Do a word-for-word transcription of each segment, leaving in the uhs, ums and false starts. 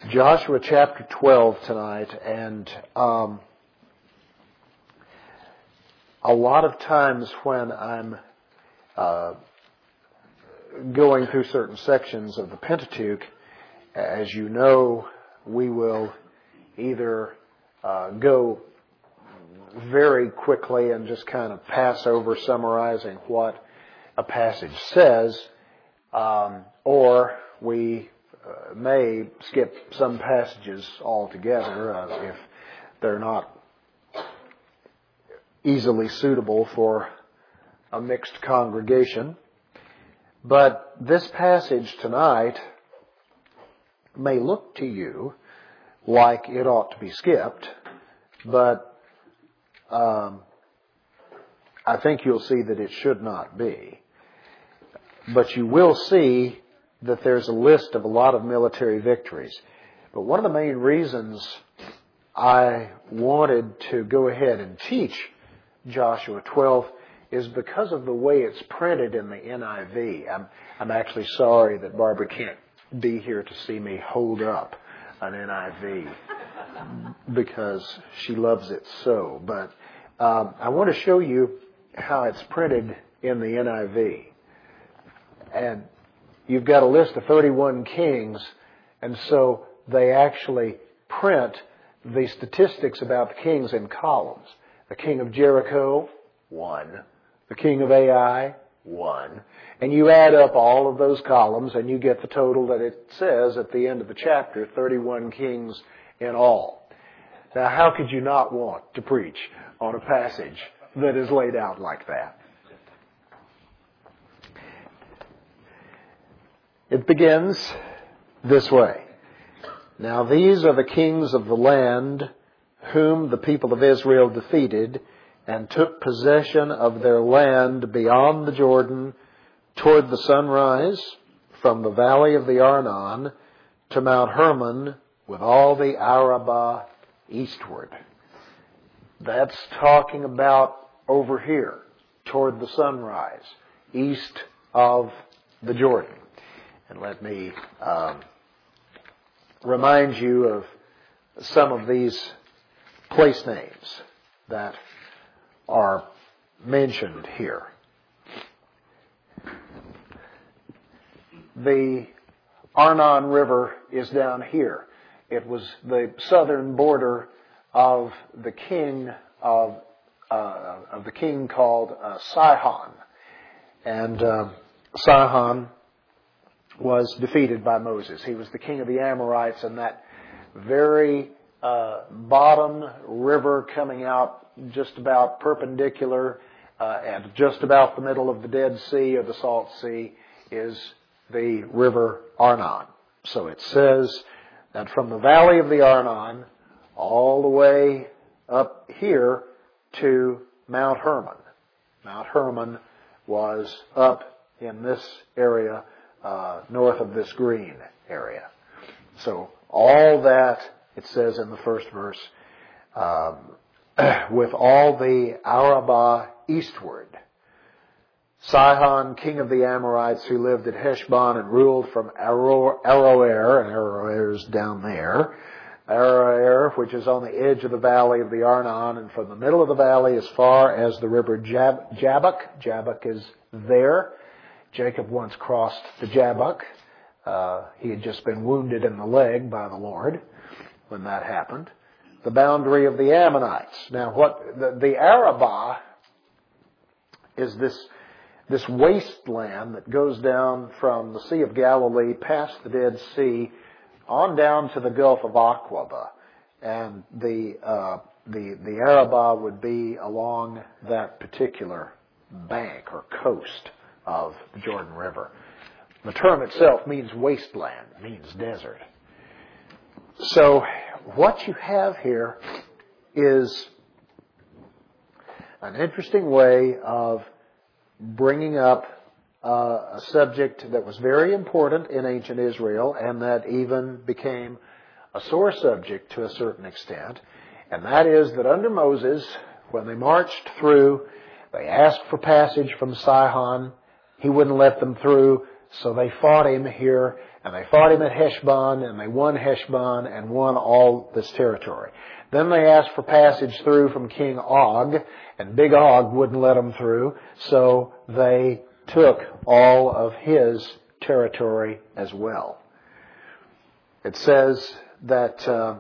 Joshua chapter twelve tonight, and um, a lot of times when I'm uh, going through certain sections of the Pentateuch, as you know, we will either uh, go very quickly and just kind of pass over summarizing what a passage says, um, or we Uh, may skip some passages altogether uh, if they're not easily suitable for a mixed congregation. But this passage tonight may look to you like it ought to be skipped, but um, I think you'll see that it should not be. But you will see that there's a list of a lot of military victories. But one of the main reasons I wanted to go ahead and teach Joshua twelve is because of the way it's printed in the N I V. I'm, I'm actually sorry that Barbara can't be here to see me hold up an N I V because she loves it so. But um, I want to show you how it's printed in the N I V. And you've got a list of thirty-one kings, and so they actually print the statistics about the kings in columns. The king of Jericho, one. The king of Ai, one. And you add up all of those columns, and you get the total that it says at the end of the chapter, thirty-one kings in all. Now, how could you not want to preach on a passage that is laid out like that? It begins this way. Now these are the kings of the land whom the people of Israel defeated and took possession of their land beyond the Jordan toward the sunrise from the valley of the Arnon to Mount Hermon with all the Arabah eastward. That's talking about over here toward the sunrise, east of the Jordan. And let me um, remind you of some of these place names that are mentioned here. The Arnon River is down here. It was the southern border of the king of uh, of the king called uh, Sihon, and uh, Sihon was defeated by Moses. He was the king of the Amorites, and that very uh, bottom river coming out just about perpendicular uh, and just about the middle of the Dead Sea or the Salt Sea is the river Arnon. So it says that from the valley of the Arnon all the way up here to Mount Hermon. Mount Hermon was up in this area Uh, north of this green area. So all that, it says in the first verse, um, with all the Arabah eastward. Sihon, king of the Amorites, who lived at Heshbon and ruled from Aroer, and Aroer is down there, Aroer, which is on the edge of the valley of the Arnon, and from the middle of the valley as far as the river Jab- Jabbok. Jabbok is there. Jacob once crossed the Jabbok. Uh, he had just been wounded in the leg by the Lord when that happened. The boundary of the Ammonites. Now, what the, the Arabah is this this wasteland that goes down from the Sea of Galilee past the Dead Sea on down to the Gulf of Aqaba, and the uh, the the Arabah would be along that particular bank or coast of the Jordan River. The term itself means wasteland, means desert. So what you have here is an interesting way of bringing up uh, a subject that was very important in ancient Israel and that even became a sore subject to a certain extent. And that is that under Moses, when they marched through, they asked for passage from Sihon. He wouldn't let them through. So they fought him here, and they fought him at Heshbon, and they won Heshbon and won all this territory. Then they asked for passage through from King Og, and Big Og wouldn't let them through, so they took all of his territory as well. It says that, uh,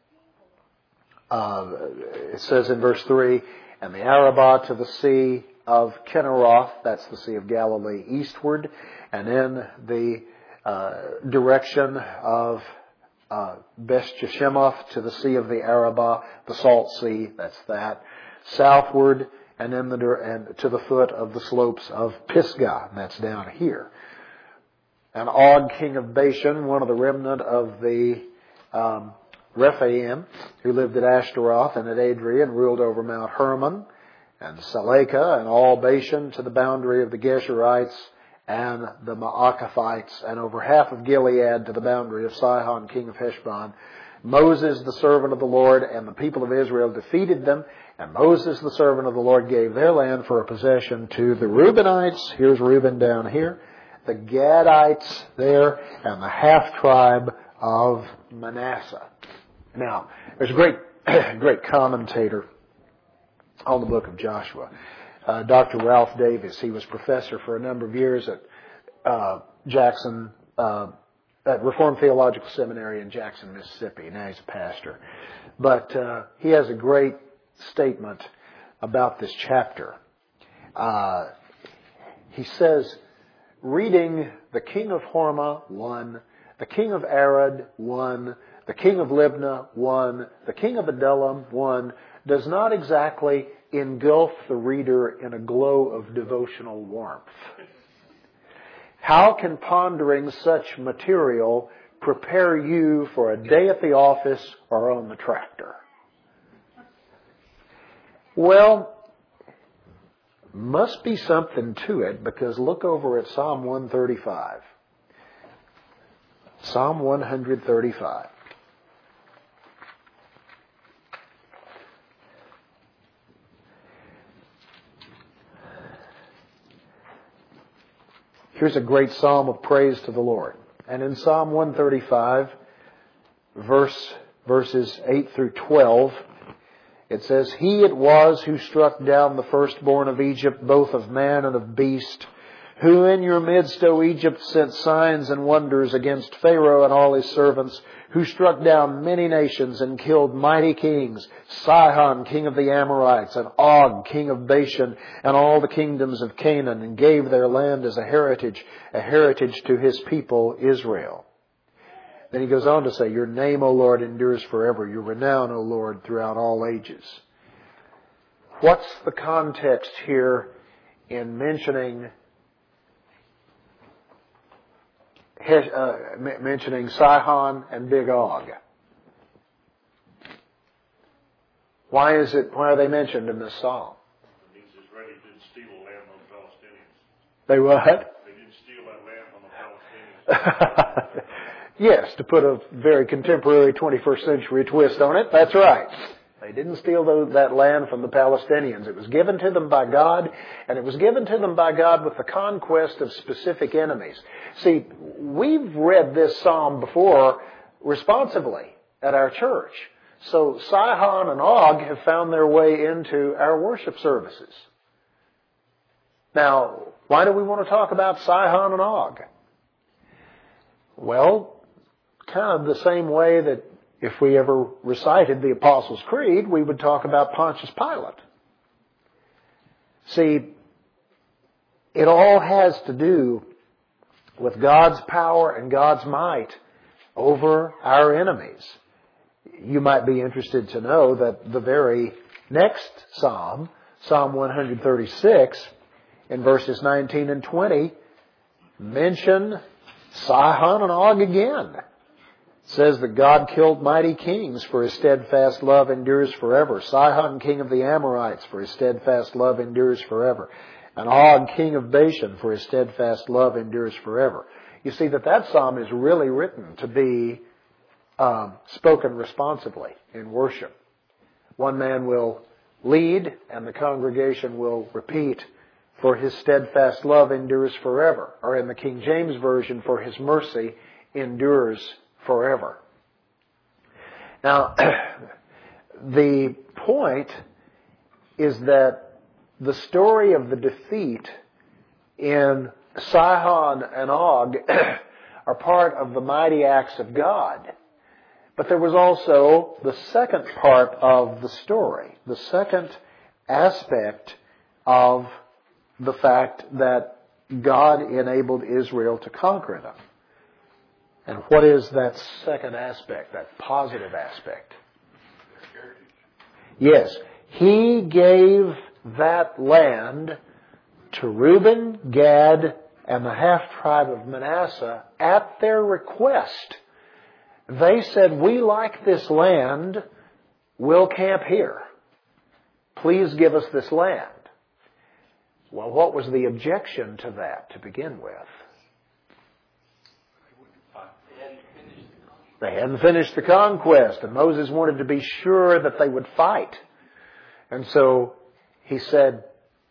uh, it says in verse three, and the Arabah to the sea of Kinneroth, that's the Sea of Galilee, eastward, and in the uh, direction of uh, Beth Jeshimoth to the Sea of the Arabah, the Salt Sea, that's that, southward, and in the and to the foot of the slopes of Pisgah, and that's down here. And Og, king of Bashan, one of the remnant of the um, Rephaim, who lived at Ashtaroth and at Adrian, ruled over Mount Hermon and Salekah and all Bashan to the boundary of the Geshurites and the Maacathites, and over half of Gilead to the boundary of Sihon, king of Heshbon. Moses, the servant of the Lord, and the people of Israel defeated them, and Moses, the servant of the Lord, gave their land for a possession to the Reubenites. Here's Reuben down here. The Gadites there, and the half-tribe of Manasseh. Now, there's a great, great commentator on the book of Joshua, uh, Doctor Ralph Davis. He was professor for a number of years at uh, Jackson, uh, at Reformed Theological Seminary in Jackson, Mississippi. Now he's a pastor. But uh, he has a great statement about this chapter. Uh, he says, reading the king of Hormah, one, the king of Arad, one, the king of Libnah, one, the king of Adullam, one, does not exactly engulf the reader in a glow of devotional warmth. How can pondering such material prepare you for a day at the office or on the tractor? Well, must be something to it, because look over at Psalm one thirty-five. Psalm one thirty-five. Here's a great psalm of praise to the Lord. And in Psalm one thirty-five, verse, verses eight through twelve, it says, He it was who struck down the firstborn of Egypt, both of man and of beast, who in your midst, O Egypt, sent signs and wonders against Pharaoh and all his servants, who struck down many nations and killed mighty kings, Sihon, king of the Amorites, and Og, king of Bashan, and all the kingdoms of Canaan, and gave their land as a heritage, a heritage to his people Israel. Then he goes on to say, Your name, O Lord, endures forever. Your renown, O Lord, throughout all ages. What's the context here in mentioning uh, mentioning Sihon and Big Og? Why is it? Why are they mentioned in this psalm? It means Israel didn't steal land from the Palestinians. They what? They didn't steal that land from the Palestinians. Yes, to put a very contemporary twenty-first century twist on it, that's right. They didn't steal those, that land from the Palestinians. It was given to them by God, and it was given to them by God with the conquest of specific enemies. See, we've read this psalm before responsively at our church. So Sihon and Og have found their way into our worship services. Now, why do we want to talk about Sihon and Og? Well, kind of the same way that if we ever recited the Apostles' Creed, we would talk about Pontius Pilate. See, it all has to do with God's power and God's might over our enemies. You might be interested to know that the very next psalm, Psalm one thirty-six, in verses nineteen and twenty, mention Sihon and Og again. It says that God killed mighty kings, for his steadfast love endures forever. Sihon, king of the Amorites, for his steadfast love endures forever. And Og, king of Bashan, for his steadfast love endures forever. You see that that psalm is really written to be um, spoken responsively in worship. One man will lead and the congregation will repeat for His steadfast love endures forever. Or in the King James Version, for His mercy endures forever. Now, the point is that the story of the defeat in Sihon and Og are part of the mighty acts of God. But there was also the second part of the story, the second aspect of the fact that God enabled Israel to conquer them. And what is that second aspect, that positive aspect? Yes, He gave that land to Reuben, Gad, and the half-tribe of Manasseh at their request. They said, we like this land, we'll camp here. Please give us this land. Well, what was the objection to that to begin with? They hadn't finished the conquest, and Moses wanted to be sure that they would fight. And so he said,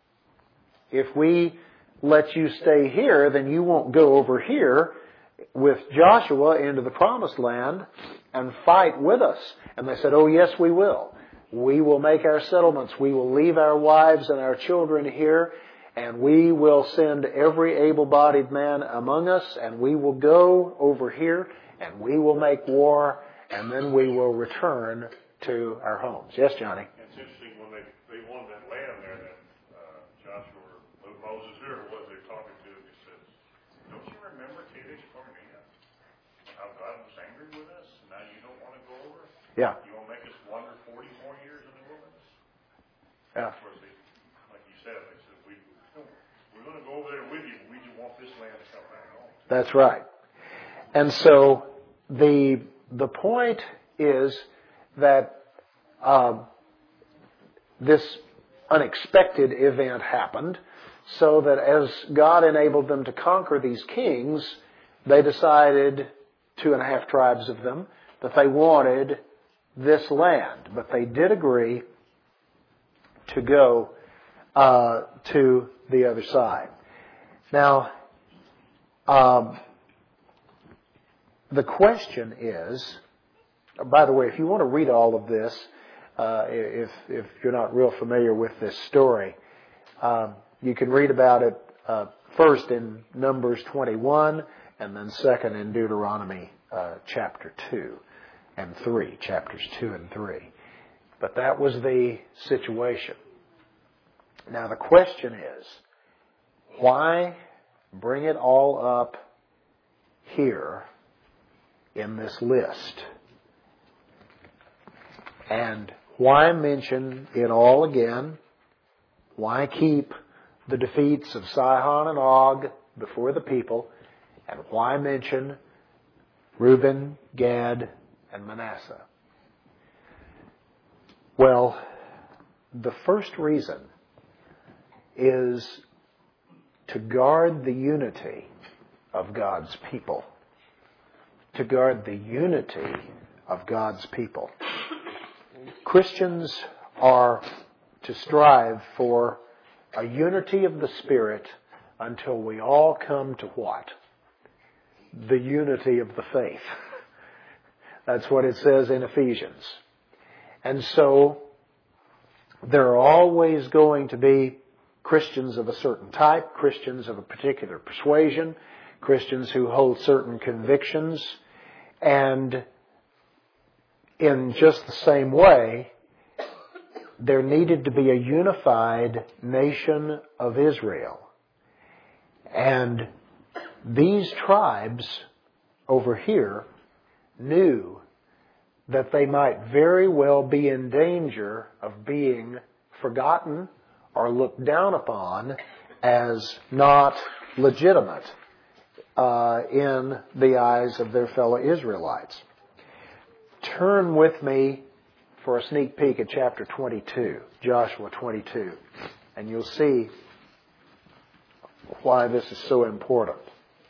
if we let you stay here, then you won't go over here with Joshua into the promised land and fight with us. And they said, oh yes, we will. We will make our settlements. We will leave our wives and our children here, and we will send every able-bodied man among us, and we will go over here, and we will make war, and then we will return to our homes. Yes, Johnny? It's interesting when they, they wanted that land there that uh, Joshua or Moses, whoever it was they're talking to, he says, don't you remember Kadesh Barnea? How God was angry with us? Now you don't want to go over? Yeah. You want to make us wander forty more years in the wilderness? Yeah. Of course, they, like you said, they said, we, we're going to go over there with you, but we just want this land to come back home. That's right. And so the the point is that um, this unexpected event happened, so that as God enabled them to conquer these kings, they decided, two and a half tribes of them, that they wanted this land. But they did agree to go uh, to the other side. Now, um, the question is, by the way, if you want to read all of this, uh, if if you're not real familiar with this story, um, you can read about it uh, first in Numbers twenty-one, and then second in Deuteronomy uh, chapter two and three, chapters two and three. But that was the situation. Now the question is, why bring it all up here in this list? And why mention it all again? Why keep the defeats of Sihon and Og before the people? And why mention Reuben, Gad, and Manasseh? Well, the first reason is to guard the unity of God's people. To guard the unity of God's people. Christians are to strive for a unity of the Spirit until we all come to what? The unity of the faith. That's what it says in Ephesians. And so, there are always going to be Christians of a certain type, Christians of a particular persuasion, Christians who hold certain convictions, and in just the same way, there needed to be a unified nation of Israel. And these tribes over here knew that they might very well be in danger of being forgotten or looked down upon as not legitimate uh, in the eyes of their fellow Israelites. Turn with me for a sneak peek at chapter twenty-two, Joshua twenty-two, and you'll see why this is so important.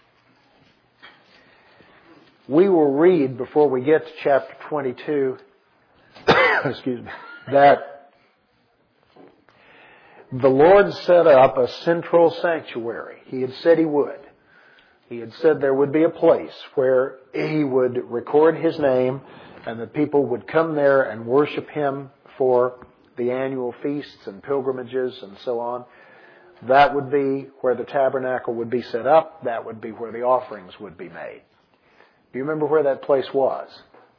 We will read, before we get to chapter twenty-two, excuse me, that the Lord set up a central sanctuary. He had said He would. He had said there would be a place where He would record His name and that people would come there and worship Him for the annual feasts and pilgrimages and so on. That would be where the tabernacle would be set up. That would be where the offerings would be made. Do you remember where that place was?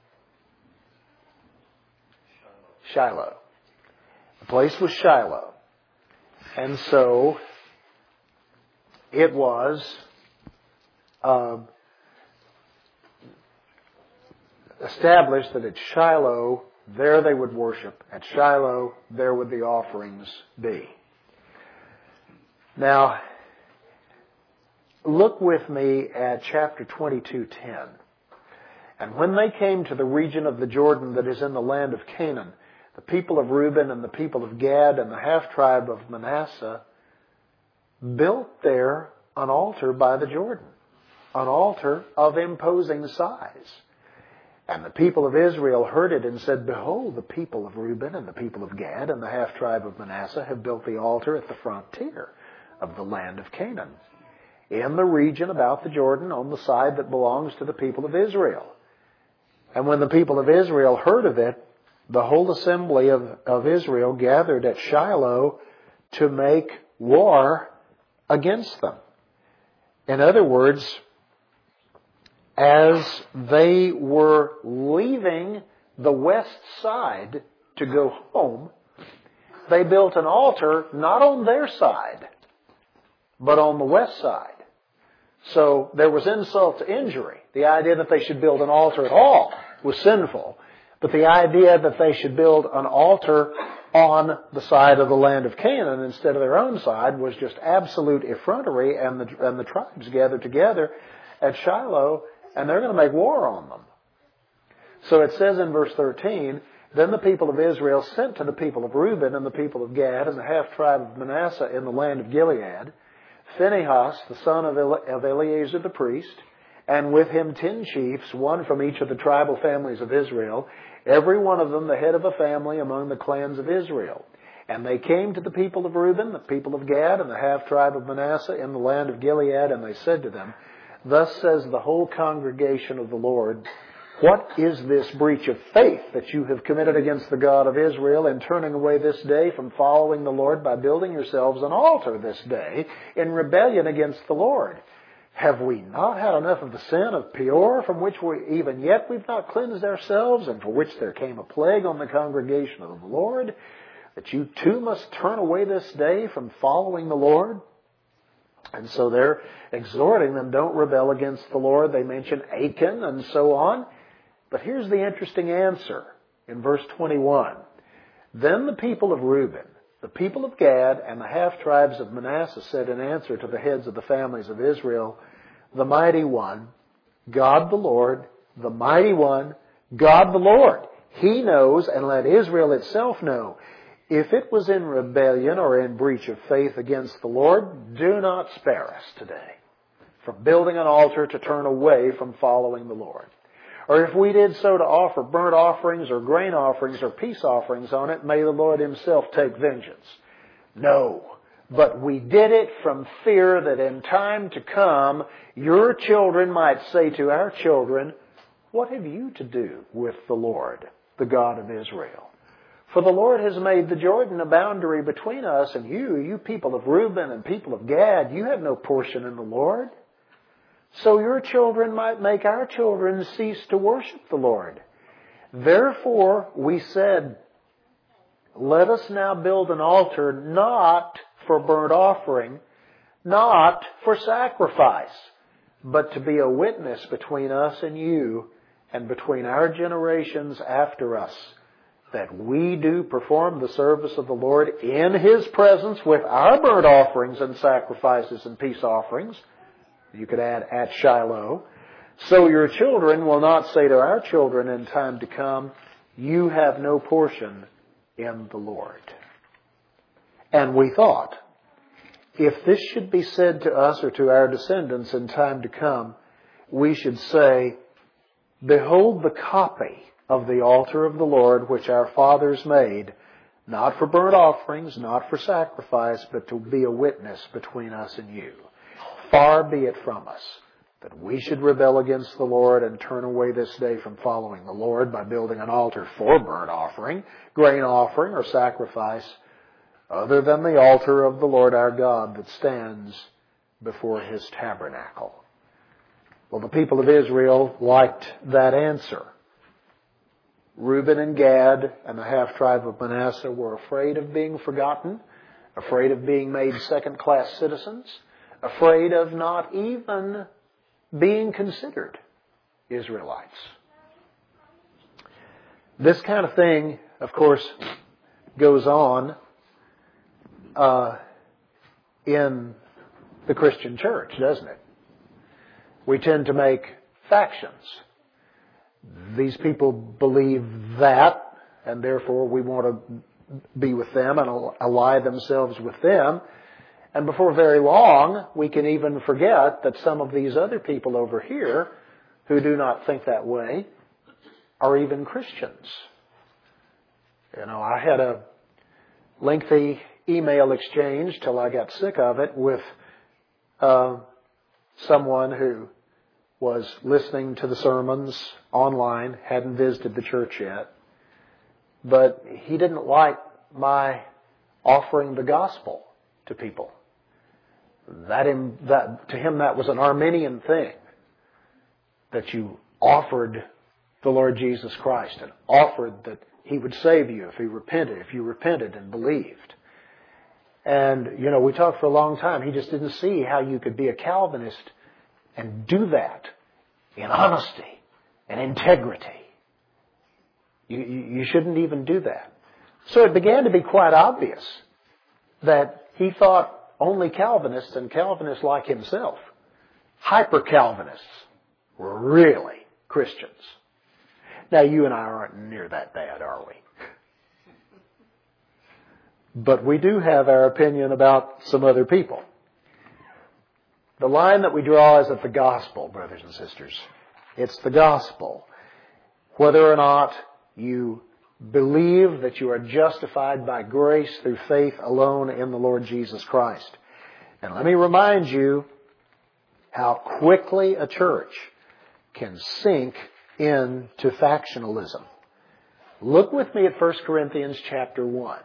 Shiloh. The place was Shiloh. And so it was uh, established that at Shiloh, there they would worship. At Shiloh, there would the offerings be. Now, look with me at chapter twenty-two ten. And when they came to the region of the Jordan that is in the land of Canaan, the people of Reuben and the people of Gad and the half-tribe of Manasseh built there an altar by the Jordan, an altar of imposing size. And the people of Israel heard it and said, Behold, the people of Reuben and the people of Gad and the half-tribe of Manasseh have built the altar at the frontier of the land of Canaan, in the region about the Jordan on the side that belongs to the people of Israel. And when the people of Israel heard of it, the whole assembly of, of Israel gathered at Shiloh to make war against them. In other words, as they were leaving the west side to go home, they built an altar not on their side, but on the west side. So there was insult to injury. The idea that they should build an altar at all was sinful. But the idea that they should build an altar on the side of the land of Canaan instead of their own side was just absolute effrontery, and the, and the tribes gathered together at Shiloh, and they're going to make war on them. So it says in verse thirteen, Then the people of Israel sent to the people of Reuben and the people of Gad and the half-tribe of Manasseh in the land of Gilead Phinehas, the son of Eleazar the priest, and with him ten chiefs, one from each of the tribal families of Israel, every one of them the head of a family among the clans of Israel. And they came to the people of Reuben, the people of Gad, and the half-tribe of Manasseh in the land of Gilead, and they said to them, Thus says the whole congregation of the Lord, What is this breach of faith that you have committed against the God of Israel in turning away this day from following the Lord by building yourselves an altar this day in rebellion against the Lord? Have we not had enough of the sin of Peor, from which we even yet we've not cleansed ourselves, and for which there came a plague on the congregation of the Lord, that you too must turn away this day from following the Lord? And so they're exhorting them, don't rebel against the Lord. They mention Achan and so on. But here's the interesting answer in verse twenty-one. Then the people of Reuben, the people of Gad, and the half-tribes of Manasseh said in answer to the heads of the families of Israel, The mighty one, God the Lord, the mighty one, God the Lord, He knows, and let Israel itself know. If it was in rebellion or in breach of faith against the Lord, do not spare us today from building an altar to turn away from following the Lord. Or if we did so to offer burnt offerings or grain offerings or peace offerings on it, may the Lord Himself take vengeance. No, but we did it from fear that in time to come, your children might say to our children, What have you to do with the Lord, the God of Israel? For the Lord has made the Jordan a boundary between us and you, you people of Reuben and people of Gad. You have no portion in the Lord. So your children might make our children cease to worship the Lord. Therefore, we said, Let us now build an altar not for burnt offering, not for sacrifice, but to be a witness between us and you and between our generations after us, that we do perform the service of the Lord in His presence with our burnt offerings and sacrifices and peace offerings. You could add at Shiloh. So your children will not say to our children in time to come, You have no portion in the Lord. And we thought, if this should be said to us or to our descendants in time to come, we should say, Behold the copy of the altar of the Lord which our fathers made, Not for burnt offerings, not for sacrifice, but to be a witness between us and you. Far be it from us that we should rebel against the Lord and turn away this day from following the Lord by building an altar for burnt offering, grain offering, or sacrifice, other than the altar of the Lord our God that stands before His tabernacle. Well, the people of Israel liked that answer. Reuben and Gad and the half-tribe of Manasseh were afraid of being forgotten, afraid of being made second-class citizens, afraid of not even being considered Israelites. This kind of thing, of course, goes on uh, in the Christian church, doesn't it? We tend to make factions. These people believe that, and therefore we want to be with them and ally themselves with them. And before very long, we can even forget that some of these other people over here who do not think that way are even Christians. You know, I had a lengthy email exchange till I got sick of it with uh, someone who was listening to the sermons online, hadn't visited the church yet, but he didn't like my offering the gospel to people. That, in, that to him that was an Arminian thing, that you offered the Lord Jesus Christ and offered that He would save you if he repented, if you repented and believed. And, you know, we talked for a long time. He just didn't see how you could be a Calvinist and do that in honesty and integrity. You, you, you shouldn't even do that. So it began to be quite obvious that he thought only Calvinists and Calvinists like himself, hyper-Calvinists, were really Christians. Now, you and I aren't near that bad, are we? But we do have our opinion about some other people. The line that we draw is at the gospel, brothers and sisters. It's the gospel. Whether or not you believe that you are justified by grace through faith alone in the Lord Jesus Christ. And let me remind you how quickly a church can sink into factionalism. Look with me at First Corinthians chapter one.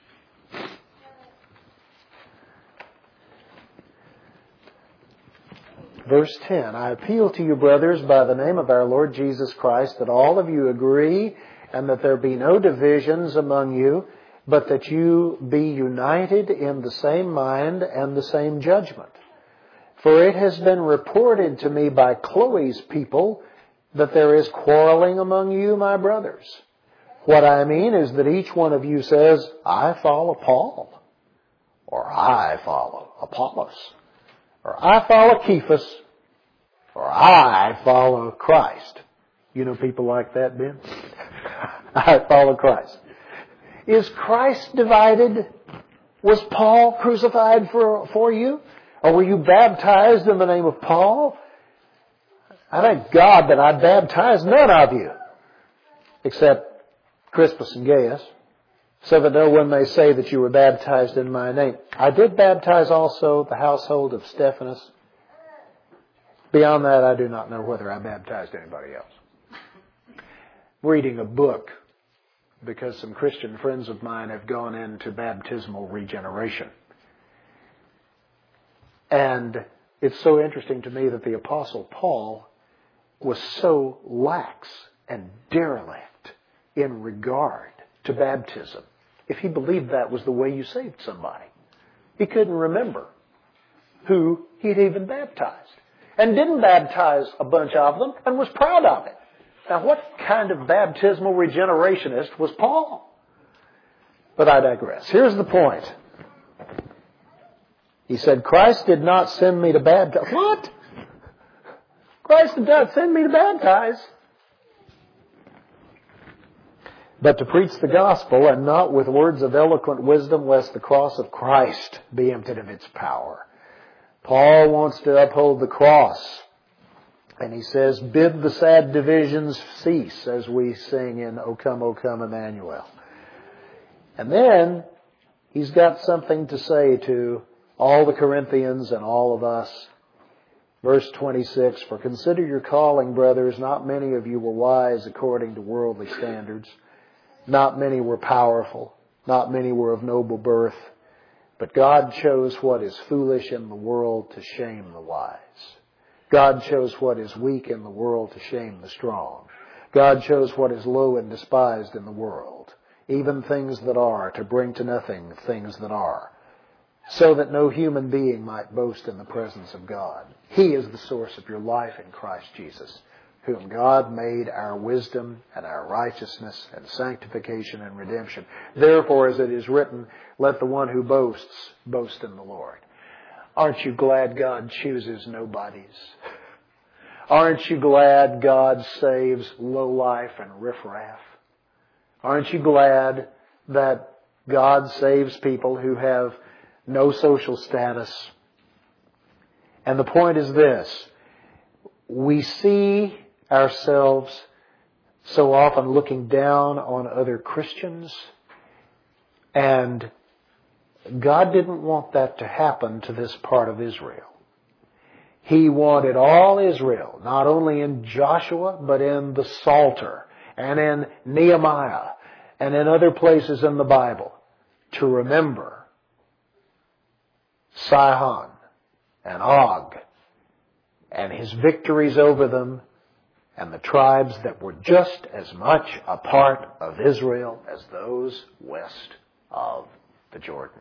Verse ten, I appeal to you, brothers, by the name of our Lord Jesus Christ, that all of you agree and that there be no divisions among you, but that you be united in the same mind and the same judgment. For it has been reported to me by Chloe's people that there is quarreling among you, my brothers. What I mean is that each one of you says, I follow Paul, or I follow Apollos, or I follow Cephas, or I follow Christ. You know people like that, Ben? I follow Christ. Is Christ divided? Was Paul crucified for, for you? Or were you baptized in the name of Paul? I thank God that I baptized none of you, except Crispus and Gaius, so that no one may say that you were baptized in my name. I did baptize also the household of Stephanas. Beyond that, I do not know whether I baptized anybody else. Reading a book because some Christian friends of mine have gone into baptismal regeneration. And it's so interesting to me that the Apostle Paul was so lax and derelict in regard to baptism. If he believed that was the way you saved somebody, he couldn't remember who he'd even baptized. And didn't baptize a bunch of them and was proud of it. Now, what kind of baptismal regenerationist was Paul? But I digress. Here's the point. He said, Christ did not send me to baptize. What? Christ did not send me to baptize. But to preach the gospel, and not with words of eloquent wisdom, lest the cross of Christ be emptied of its power. Paul wants to uphold the cross. And he says, bid the sad divisions cease, as we sing in O Come, O Come, Emmanuel. And then he's got something to say to all the Corinthians and all of us. Verse twenty-six, for consider your calling, brothers. Not many of you were wise according to worldly standards. Not many were powerful. Not many were of noble birth. But God chose what is foolish in the world to shame the wise. God chose what is weak in the world to shame the strong. God chose what is low and despised in the world, even things that are, to bring to nothing things that are, so that no human being might boast in the presence of God. He is the source of your life in Christ Jesus, whom God made our wisdom and our righteousness and sanctification and redemption. Therefore, as it is written, let the one who boasts, boast in the Lord. Aren't you glad God chooses nobodies? Aren't you glad God saves lowlife and riffraff? Aren't you glad that God saves people who have no social status? And the point is this. We see ourselves so often looking down on other Christians, and God didn't want that to happen to this part of Israel. He wanted all Israel, not only in Joshua, but in the Psalter and in Nehemiah and in other places in the Bible, to remember Sihon and Og and his victories over them and the tribes that were just as much a part of Israel as those west of the Jordan.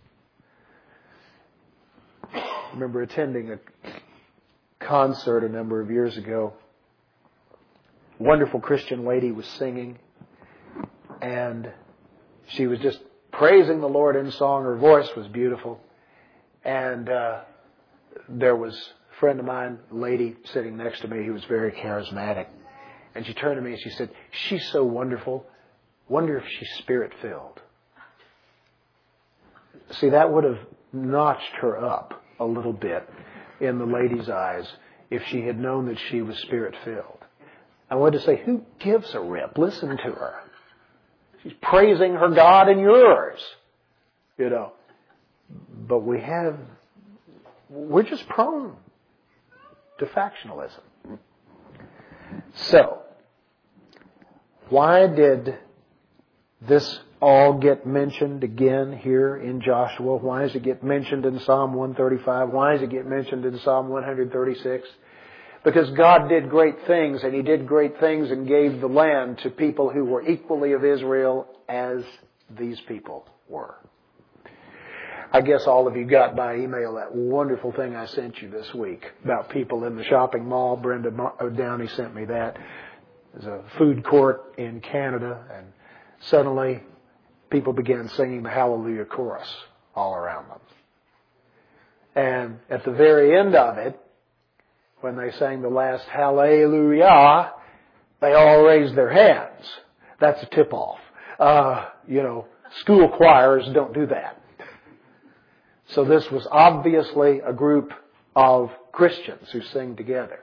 I remember attending a concert a number of years ago. A wonderful Christian lady was singing, and she was just praising the Lord in song. Her voice was beautiful. And uh, there was a friend of mine, a lady sitting next to me who was very charismatic. And she turned to me and she said, she's so wonderful. Wonder if she's spirit-filled. See, that would have notched her up a little bit in the lady's eyes if she had known that she was spirit-filled. I wanted to say, who gives a rip? Listen to her. She's praising her God and yours. You know. But we have, we're just prone to factionalism. So, why did this all get mentioned again here in Joshua? Why does it get mentioned in Psalm one thirty-five? Why does it get mentioned in Psalm one thirty-six? Because God did great things, and He did great things and gave the land to people who were equally of Israel as these people were. I guess all of you got by email that wonderful thing I sent you this week about people in the shopping mall. Brenda Downey sent me that. There's a food court in Canada, and suddenly people began singing the Hallelujah chorus all around them. And at the very end of it, when they sang the last Hallelujah, they all raised their hands. That's a tip-off. Uh, you know, school choirs don't do that. So this was obviously a group of Christians who sing together.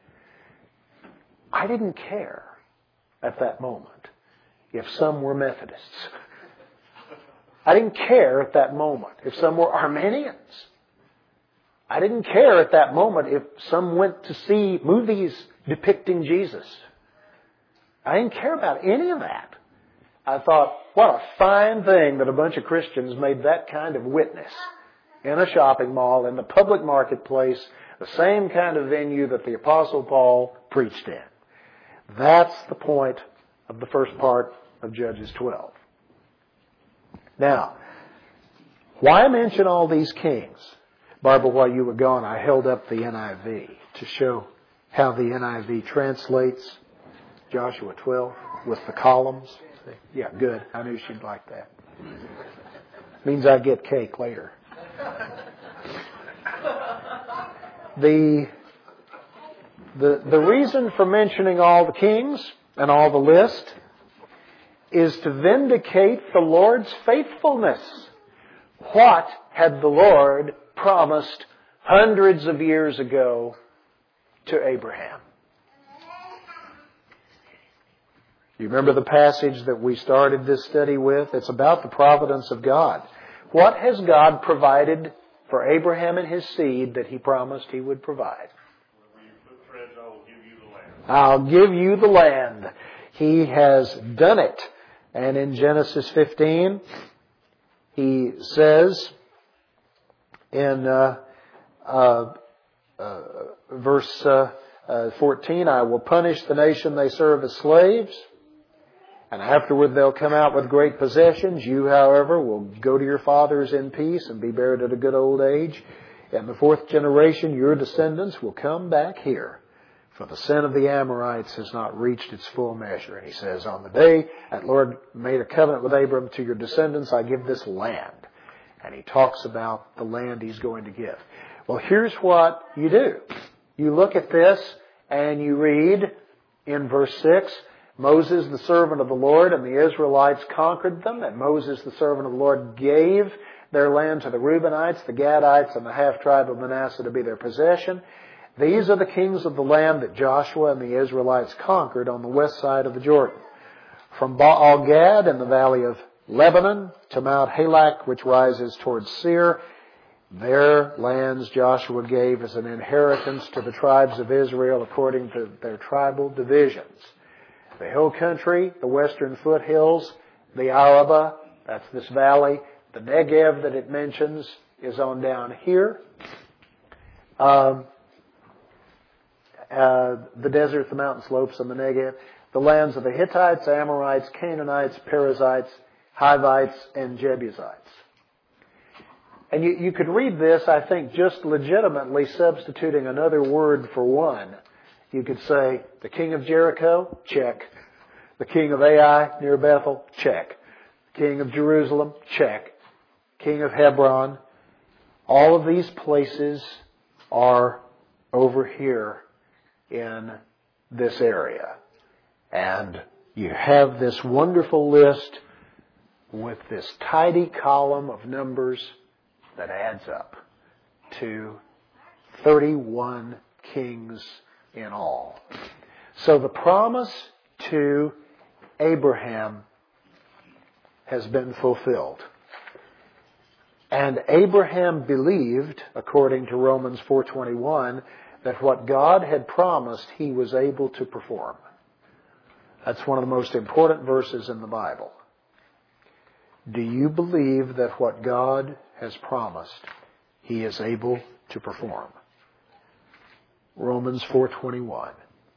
I didn't care at that moment if some were Methodists. I didn't care at that moment if some were Armenians. I didn't care at that moment if some went to see movies depicting Jesus. I didn't care about any of that. I thought, what a fine thing that a bunch of Christians made that kind of witness in a shopping mall, in the public marketplace, the same kind of venue that the Apostle Paul preached in. That's the point of the first part of Judges twelve. Now, why mention all these kings? Barbara, while you were gone, I held up the N I V to show how the N I V translates Joshua twelve with the columns. Yeah, good. I knew she'd like that. Means I get cake later. The, the, the reason for mentioning all the kings and all the list is to vindicate the Lord's faithfulness. What had the Lord promised hundreds of years ago to Abraham? You remember the passage that we started this study with? It's about the providence of God. What has God provided for Abraham and his seed that He promised He would provide? Where you put threads, I will give you the land. I'll give you the land. He has done it. And in Genesis fifteen, He says in uh, uh, uh, verse uh, uh, fourteen, I will punish the nation they serve as slaves, and afterward they'll come out with great possessions. You, however, will go to your fathers in peace and be buried at a good old age. In the fourth generation, your descendants will come back here, for the sin of the Amorites has not reached its full measure. And He says, on the day that Lord made a covenant with Abram, to your descendants I give this land. And He talks about the land He's going to give. Well, here's what you do. You look at this and you read in verse six, Moses, the servant of the Lord, and the Israelites conquered them, and Moses, the servant of the Lord, gave their land to the Reubenites, the Gadites, and the half-tribe of Manasseh to be their possession. These are the kings of the land that Joshua and the Israelites conquered on the west side of the Jordan. From Baal-Gad in the valley of Lebanon to Mount Halak, which rises towards Seir, their lands Joshua gave as an inheritance to the tribes of Israel according to their tribal divisions. The hill country, the western foothills, the Arabah, that's this valley. The Negev that it mentions is on down here. Um, uh, the desert, the mountain slopes on the Negev. The lands of the Hittites, Amorites, Canaanites, Perizzites, Hivites, and Jebusites. And you, you could read this, I think, just legitimately substituting another word for one. You could say, the king of Jericho, check. The king of Ai near Bethel, check. King of Jerusalem, check. King of Hebron. All of these places are over here in this area. And you have this wonderful list with this tidy column of numbers that adds up to thirty-one kings in all. So the promise to Abraham has been fulfilled. And Abraham believed, according to Romans four twenty-one, that what God had promised He was able to perform. That's one of the most important verses in the Bible. Do you believe that what God has promised He is able to perform? Romans four twenty-one.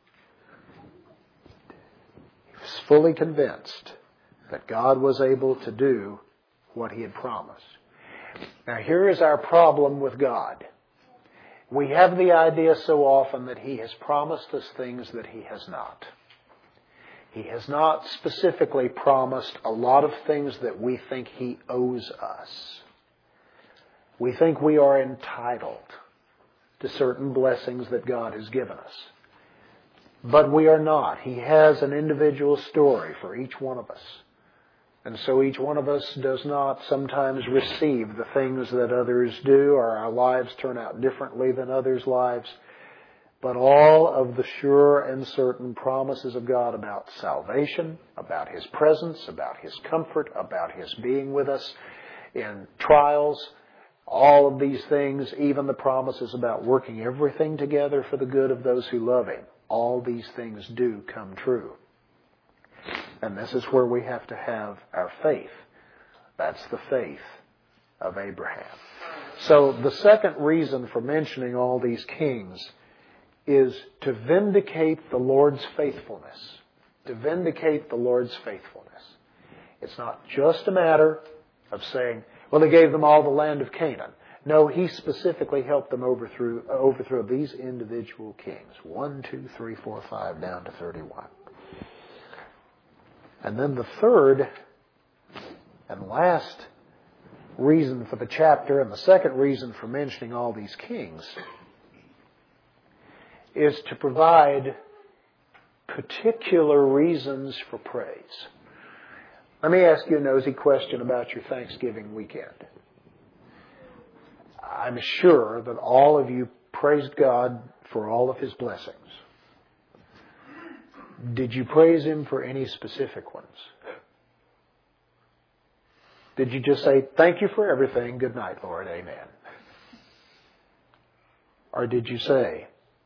He was fully convinced that God was able to do what He had promised. Now here is our problem with God. We have the idea so often that He has promised us things that He has not. He has not specifically promised a lot of things that we think He owes us. We think we are entitled to certain blessings that God has given us. But we are not. He has an individual story for each one of us. And so each one of us does not sometimes receive the things that others do, or our lives turn out differently than others' lives. But all of the sure and certain promises of God about salvation, about His presence, about His comfort, about His being with us in trials, all of these things, even the promises about working everything together for the good of those who love Him, all these things do come true. And this is where we have to have our faith. That's the faith of Abraham. So the second reason for mentioning all these kings is to vindicate the Lord's faithfulness. To vindicate the Lord's faithfulness. It's not just a matter of saying, well, He gave them all the land of Canaan. No, He specifically helped them overthrow, overthrow these individual kings. One, two, three, four, five, down to thirty-one. And then the third and last reason for the chapter, and the second reason for mentioning all these kings, is to provide particular reasons for praise. Let me ask you a nosy question about your Thanksgiving weekend. I'm sure that all of you praised God for all of His blessings. Did you praise Him for any specific ones? Did you just say, thank you for everything, good night, Lord, amen? Or did you say,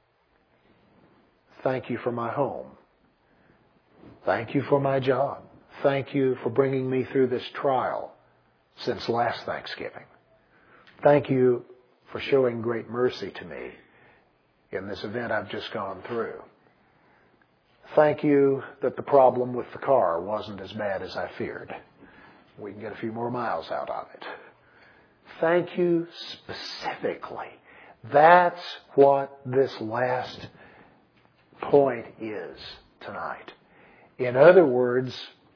thank you for my home. Thank you for my job. Thank you for bringing me through this trial since last Thanksgiving. Thank you for showing great mercy to me in this event I've just gone through. Thank you that the problem with the car wasn't as bad as I feared. We can get a few more miles out of it. Thank you specifically. That's what this last point is tonight. In other words,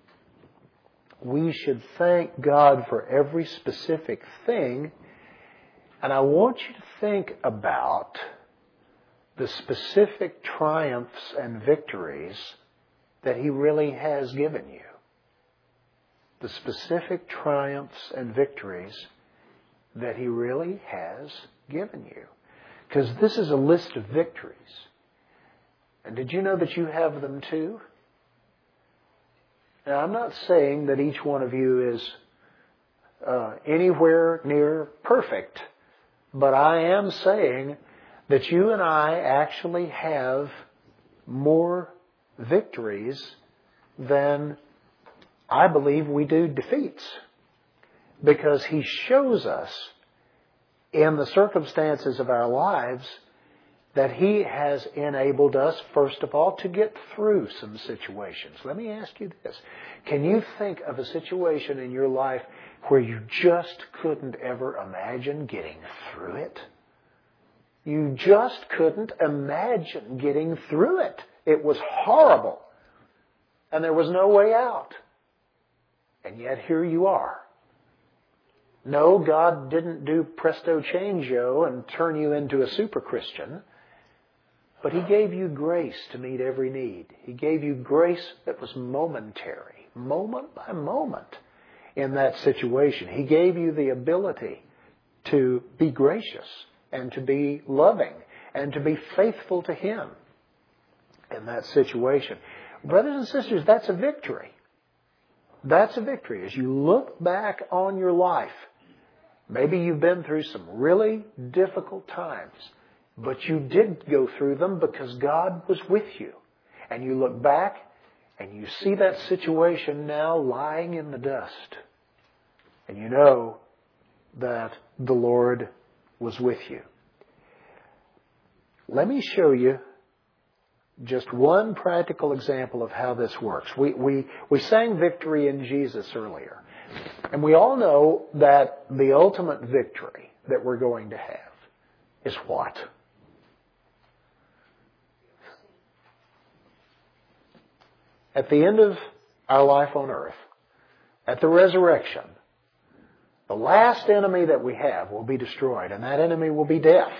we should thank God for every specific thing. And I want you to think about the specific triumphs and victories that He really has given you. The specific triumphs and victories that He really has given you. Because this is a list of victories. And did you know that you have them too? Now, I'm not saying that each one of you is uh, anywhere near perfect, but I am saying that you and I actually have more victories than I believe we do defeats. Because He shows us in the circumstances of our lives that He has enabled us, first of all, to get through some situations. Let me ask you this. Can you think of a situation in your life where you just couldn't ever imagine getting through it? You just couldn't imagine getting through it. It was horrible. And there was no way out. And yet here you are. No, God didn't do presto changeo and turn you into a super Christian. But He gave you grace to meet every need. He gave you grace that was momentary, moment by moment in that situation. He gave you the ability to be gracious and to be loving and to be faithful to Him in that situation. Brothers and sisters, that's a victory. That's a victory. As you look back on your life, maybe you've been through some really difficult times, but you did go through them because God was with you. And you look back and you see that situation now lying in the dust. And you know that the Lord was with you. Let me show you just one practical example of how this works. We, we, we sang victory in Jesus earlier. And we all know that the ultimate victory that we're going to have is what? At the end of our life on earth, at the resurrection, the last enemy that we have will be destroyed, and that enemy will be death.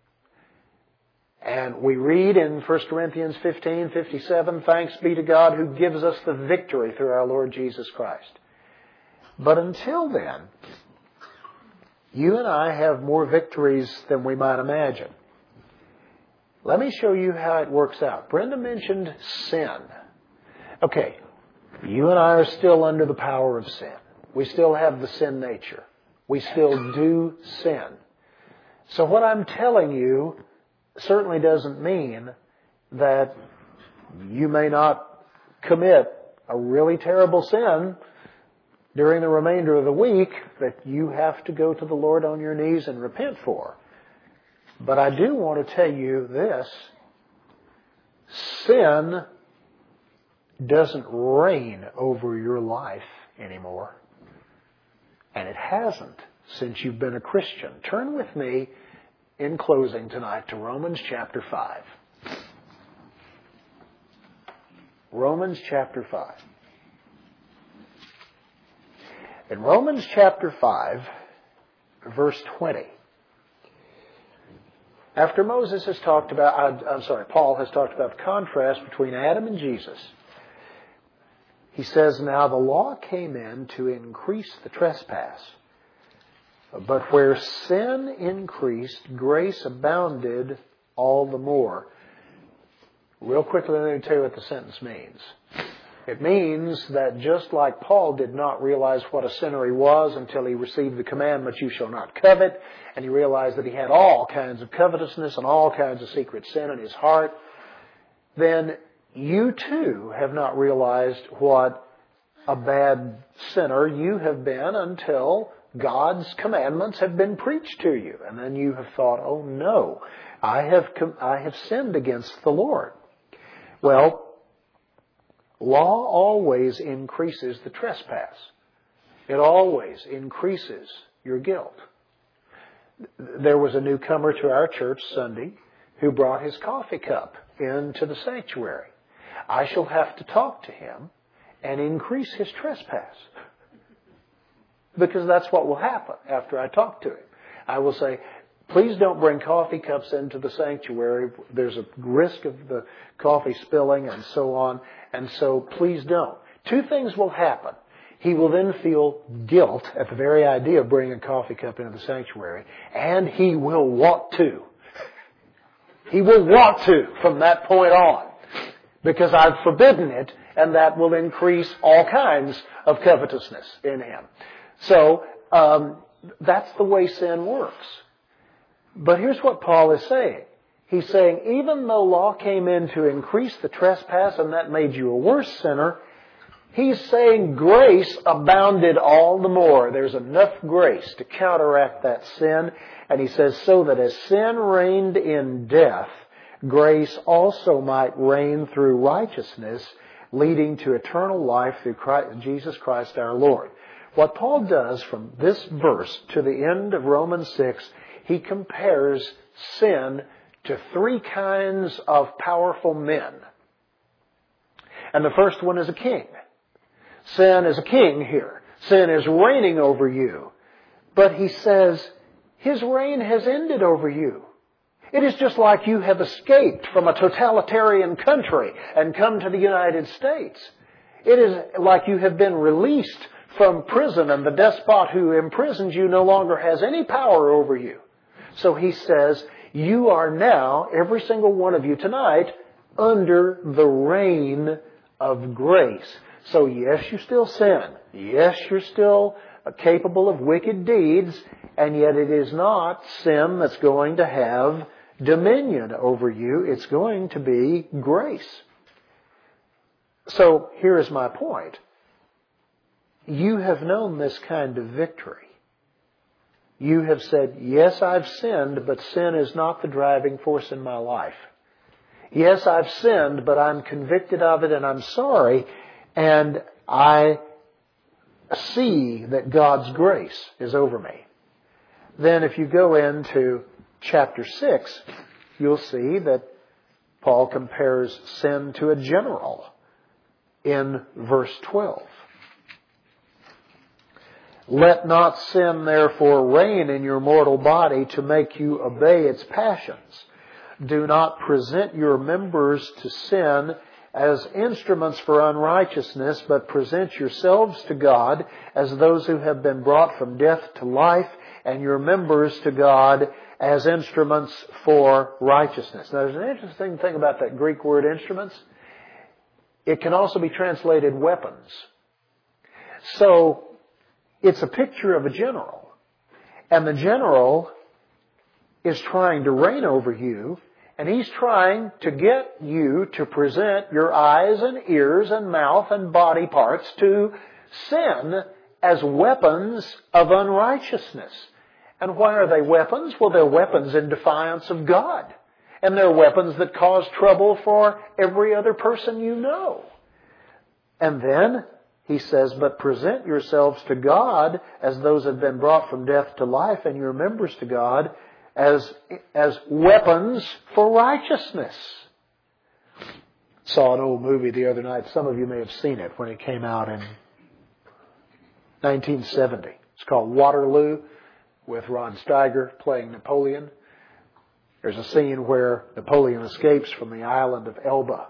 And we read in First Corinthians fifteen fifty-seven, thanks be to God who gives us the victory through our Lord Jesus Christ. But until then, you and I have more victories than we might imagine. Let me show you how it works out. Brenda mentioned sin. Okay, you and I are still under the power of sin. We still have the sin nature. We still do sin. So what I'm telling you certainly doesn't mean that you may not commit a really terrible sin during the remainder of the week that you have to go to the Lord on your knees and repent for. But I do want to tell you this. Sin doesn't reign over your life anymore. And it hasn't since you've been a Christian. Turn with me in closing tonight to Romans chapter five. Romans chapter five. In Romans chapter five, verse twenty, after Moses has talked about, I'm sorry, Paul has talked about the contrast between Adam and Jesus, he says, now the law came in to increase the trespass. But where sin increased, grace abounded all the more. Real quickly, let me tell you what the sentence means. It means that just like Paul did not realize what a sinner he was until he received the commandment, you shall not covet, and he realized that he had all kinds of covetousness and all kinds of secret sin in his heart, then you too have not realized what a bad sinner you have been until God's commandments have been preached to you. And then you have thought, oh no, I have, I have sinned against the Lord. Well, law always increases the trespass. It always increases your guilt. There was a newcomer to our church Sunday who brought his coffee cup into the sanctuary. I shall have to talk to him and increase his trespass. Because that's what will happen after I talk to him. I will say, please don't bring coffee cups into the sanctuary. There's a risk of the coffee spilling and so on. And so please don't. Two things will happen. He will then feel guilt at the very idea of bringing a coffee cup into the sanctuary. And he will want to. He will want to from that point on. Because I've forbidden it, and that will increase all kinds of covetousness in him. So, um, that's the way sin works. But here's what Paul is saying. He's saying, even though law came in to increase the trespass and that made you a worse sinner, he's saying grace abounded all the more. There's enough grace to counteract that sin. And he says, so that as sin reigned in death, grace also might reign through righteousness, leading to eternal life through Christ, Jesus Christ our Lord. What Paul does from this verse to the end of Romans six, he compares sin to three kinds of powerful men. And the first one is a king. Sin is a king here. Sin is reigning over you. But he says, his reign has ended over you. It is just like you have escaped from a totalitarian country and come to the United States. It is like you have been released from prison and the despot who imprisoned you no longer has any power over you. So he says, you are now, every single one of you tonight, under the reign of grace. So yes, you still sin. Yes, you're still capable of wicked deeds, and yet it is not sin that's going to have dominion over you. It's going to be grace. So here is my point. You have known this kind of victory. You have said, yes, I've sinned, but sin is not the driving force in my life. Yes, I've sinned, but I'm convicted of it and I'm sorry, and I see that God's grace is over me. Then if you go into chapter six, you'll see that Paul compares sin to a general in verse twelve. Let not sin therefore reign in your mortal body to make you obey its passions. Do not present your members to sin as instruments for unrighteousness, but present yourselves to God as those who have been brought from death to life, and your members to God as instruments for righteousness. Now, there's an interesting thing about that Greek word instruments. It can also be translated weapons. So, it's a picture of a general. And the general is trying to reign over you, and he's trying to get you to present your eyes and ears and mouth and body parts to sin as weapons of unrighteousness. And why are they weapons? Well, they're weapons in defiance of God. And they're weapons that cause trouble for every other person you know. And then he says, but present yourselves to God as those have been brought from death to life, and your members to God as, as weapons for righteousness. Saw an old movie the other night. Some of you may have seen it when it came out in nineteen seventy. It's called Waterloo, with Ron Steiger playing Napoleon. There's a scene where Napoleon escapes from the island of Elba.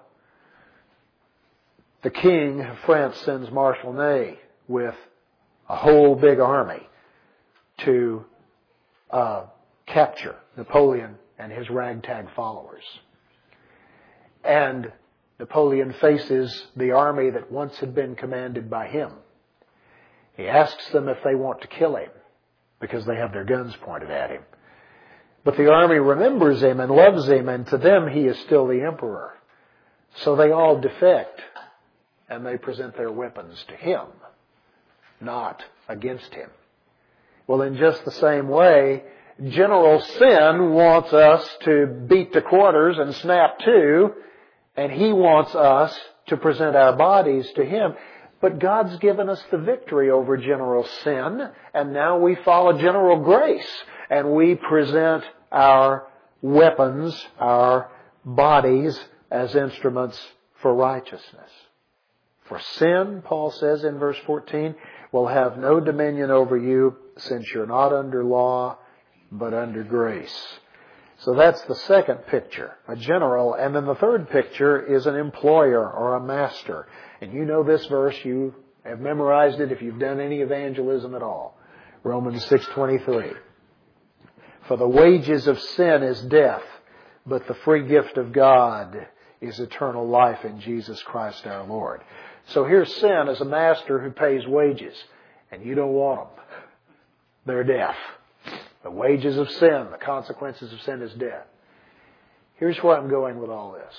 The king of France sends Marshal Ney with a whole big army to uh, capture Napoleon and his ragtag followers. And Napoleon faces the army that once had been commanded by him. He asks them if they want to kill him because they have their guns pointed at him. But the army remembers him and loves him, and to them he is still the emperor. So they all defect and they present their weapons to him, not against him. Well, in just the same way, General Sin wants us to beat to quarters and snap to, and he wants us to present our bodies to him. But God's given us the victory over General Sin, and now we follow General Grace, and we present our weapons, our bodies, as instruments for righteousness. For sin, Paul says in verse fourteen, will have no dominion over you, since you're not under law, but under grace. So that's the second picture, a general. And then the third picture is an employer or a master. And you know this verse, you have memorized it if you've done any evangelism at all. Romans six twenty-three. For the wages of sin is death, but the free gift of God is eternal life in Jesus Christ our Lord. So here's sin as a master who pays wages, and you don't want them. They're death. The wages of sin, the consequences of sin is death. Here's where I'm going with all this.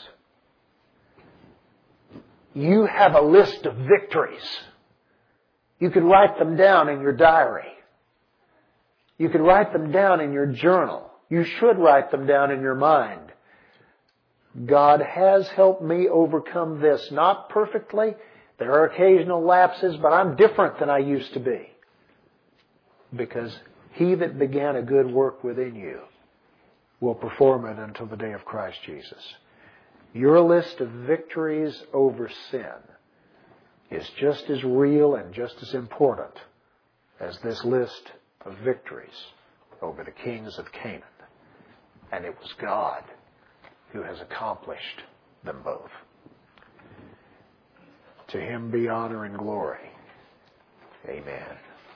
You have a list of victories. You could write them down in your diary. You could write them down in your journal. You should write them down in your mind. God has helped me overcome this. Not perfectly. There are occasional lapses, but I'm different than I used to be. Because He that began a good work within you will perform it until the day of Christ Jesus. Your list of victories over sin is just as real and just as important as this list of victories over the kings of Canaan. And it was God who has accomplished them both. To Him be honor and glory. Amen.